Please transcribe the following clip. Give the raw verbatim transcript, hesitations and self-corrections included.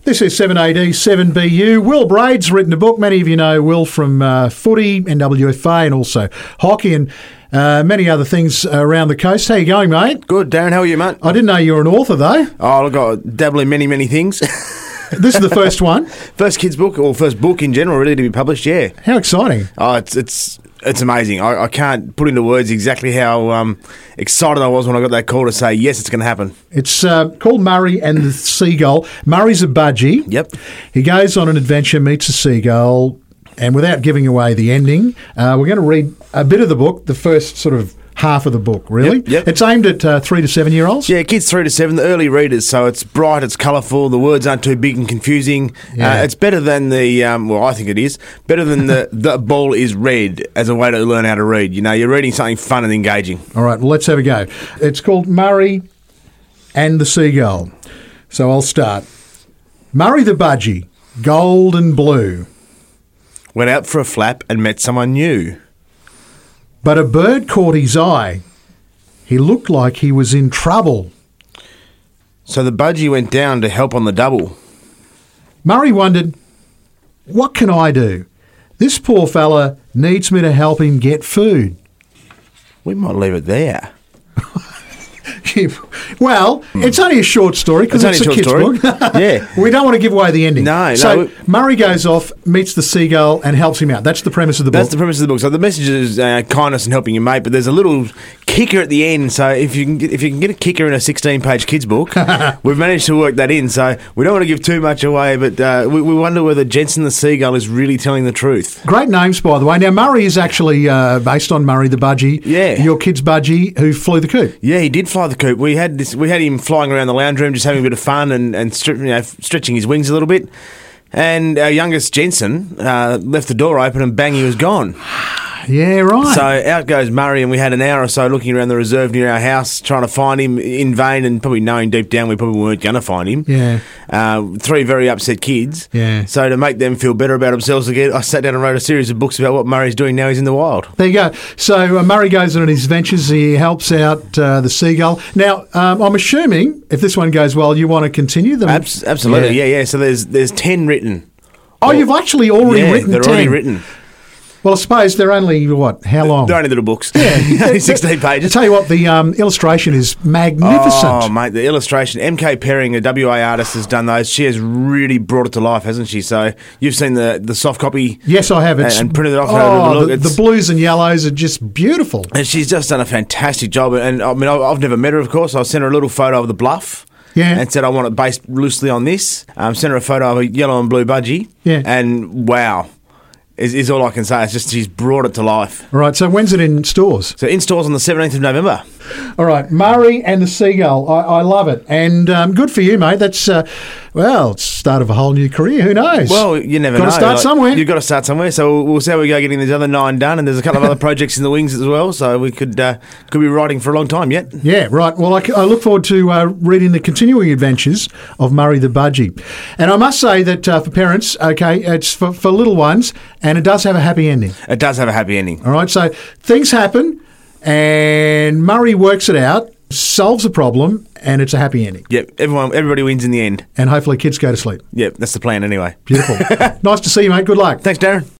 This is seven A D, seven B U. Will Braid's written a book. Many of you know Will from uh, footy, N W F A, and also hockey and uh, many other things around the coast. How you going, mate? Good, Darren. How are you, mate? I didn't know you were an author, though. Oh, I've got dabble in many, many things. This is the first one. First kids' book, or first book in general, really, to be published, yeah. How exciting. Oh, it's it's it's amazing. I, I can't put into words exactly how um, excited I was when I got that call to say, yes, it's going to happen. It's uh, called Murray and the Seagull. Murray's a budgie. Yep. He goes on an adventure, meets a seagull, and without giving away the ending, uh, we're going to read a bit of the book, the first sort of half of the book, really. Yep, yep. It's aimed at uh, three to seven year olds. Yeah, kids three to seven, the early readers. So it's bright, it's colourful, the words aren't too big and confusing. Yeah. Uh, it's better than the, um, well, I think it is, better than the, the ball is red as a way to learn how to read. You know, you're reading something fun and engaging. All right, well, let's have a go. It's called Murray and the Seagull. So I'll start. Murray the budgie, gold and blue. Went out for a flap and met someone new. But a bird caught his eye. He looked like he was in trouble. So the budgie went down to help on the double. Murray wondered, what can I do? This poor fella needs me to help him get food. We might leave it there. Well, it's only a short story because it's, It's a only a kid's short story. book. Yeah. We don't want to give away the ending. No, so no. Murray goes off, meets the seagull and helps him out. That's the premise of the book. That's the premise of the book. So the message is uh, kindness and helping your mate, but there's a little kicker at the end. So if you can get, if you can get a kicker in a sixteen-page kids book, we've managed to work that in. So we don't want to give too much away, but uh, we, we wonder whether Jensen the Seagull is really telling the truth. Great names, by the way. Now, Murray is actually uh, based on Murray the budgie, Yeah. your kid's budgie who flew the coop. Yeah, he did fly the coop. We had this. We had him flying around the lounge room, just having a bit of fun and and stri- you know, stretching his wings a little bit. And our youngest Jensen uh, left the door open, and bang, he was gone. Yeah, right. So out goes Murray, and we had an hour or so looking around the reserve near our house, trying to find him in vain, and probably knowing deep down we probably weren't going to find him. Yeah. Uh, three very upset kids. Yeah. So to make them feel better about themselves again, I sat down and wrote a series of books about what Murray's doing now he's in the wild. There you go. So uh, Murray goes on his ventures. He helps out uh, the seagull. Now, um, I'm assuming if this one goes well, you want to continue them. Abs- absolutely, yeah. yeah, So there's there's ten written. Oh, you've actually already yeah, written they're ten. already written. Well, I suppose they're only, what, how long? They're only little books. Yeah. Only sixteen pages. I tell you what, the um, illustration is magnificent. Oh, mate, the illustration. M K Perring, a W A artist, has done those. She has really brought it to life, hasn't she? So you've seen the, the soft copy. Yes, I have. It's, and printed it off. Oh, look. the, the blues and yellows are just beautiful. And she's just done a fantastic job. And I mean, I've never met her, of course. I sent her a little photo of the bluff. Yeah. And said I want it based loosely on this. Um, sent her a photo of a yellow and blue budgie. Yeah. And wow. Is, is all I can say. It's just she's brought it to life. All right, so when's it in stores? So in stores on the seventeenth of November. All right, Murray and the Seagull. I, I love it. And um, good for you, mate. That's, uh, well, it's the start of a whole new career. Who knows? Well, you never Got know. to start Like, somewhere. You've got to start somewhere. So we'll, we'll see how we go getting these other nine done. And there's a couple of other projects in the wings as well. So we could uh, could be writing for a long time yet. Yeah, right. Well, I, c- I look forward to uh, reading the continuing adventures of Murray the budgie. And I must say that uh, for parents, okay, it's for, for little ones, and it does have a happy ending. It does have a happy ending. All right, so things happen, and Murray works it out, solves the problem, and it's a happy ending. Yep, everyone, everybody wins in the end. And hopefully kids go to sleep. Yep, that's the plan anyway. Beautiful. Nice to see you, mate. Good luck. Thanks, Darren.